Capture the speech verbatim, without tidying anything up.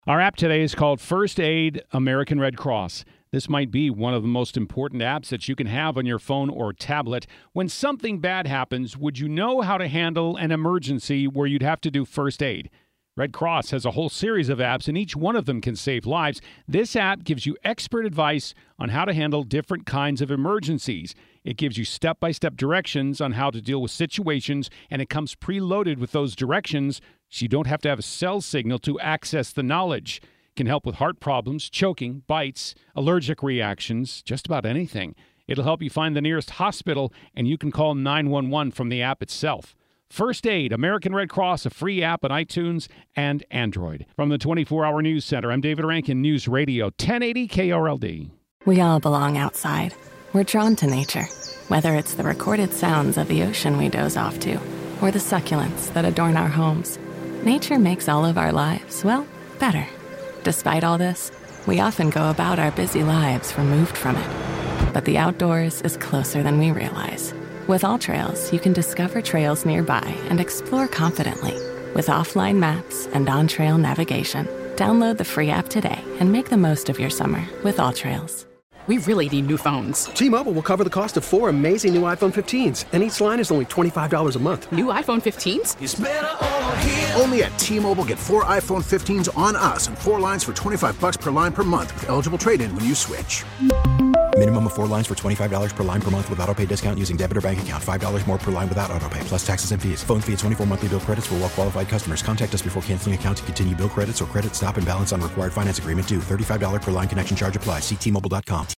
Our app today is called First Aid American Red Cross. This might be one of the most important apps that you can have on your phone or tablet. When something bad happens, would you know how to handle an emergency where you'd have to do first aid? Red Cross has a whole series of apps, and each one of them can save lives. This app gives you expert advice on how to handle different kinds of emergencies. It gives you step-by-step directions on how to deal with situations, and it comes preloaded with those directions so you don't have to have a cell signal to access the knowledge. It can help with heart problems, choking, bites, allergic reactions, just about anything. It'll help you find the nearest hospital, and you can call nine one one from the app itself. First Aid, American Red Cross, a free app on iTunes and Android. From the twenty-four hour News Center, I'm David Rankin, News Radio, ten eighty K R L D. We all belong outside. We're drawn to nature, whether it's the recorded sounds of the ocean we doze off to, or the succulents that adorn our homes. Nature makes all of our lives, well, better. Despite all this, we often go about our busy lives removed from it. But the outdoors is closer than we realize. With AllTrails, you can discover trails nearby and explore confidently. With offline maps and on-trail navigation, download the free app today and make the most of your summer with AllTrails. We really need new phones. T-Mobile will cover the cost of four amazing new iPhone fifteens, and each line is only twenty-five dollars a month. New iPhone fifteens? It's better over here. Only at T-Mobile, get four iPhone fifteens on us and four lines for twenty-five bucks per line per month with eligible trade-in when you switch. Minimum of four lines for twenty-five dollars per line per month with autopay discount using debit or bank account. five dollars more per line without autopay, plus taxes and fees. Phone fee at twenty-four monthly bill credits for well-qualified customers. Contact us before canceling account to continue bill credits or credit stop and balance on required finance agreement due. thirty-five dollars per line connection charge applies. See T Mobile dot com.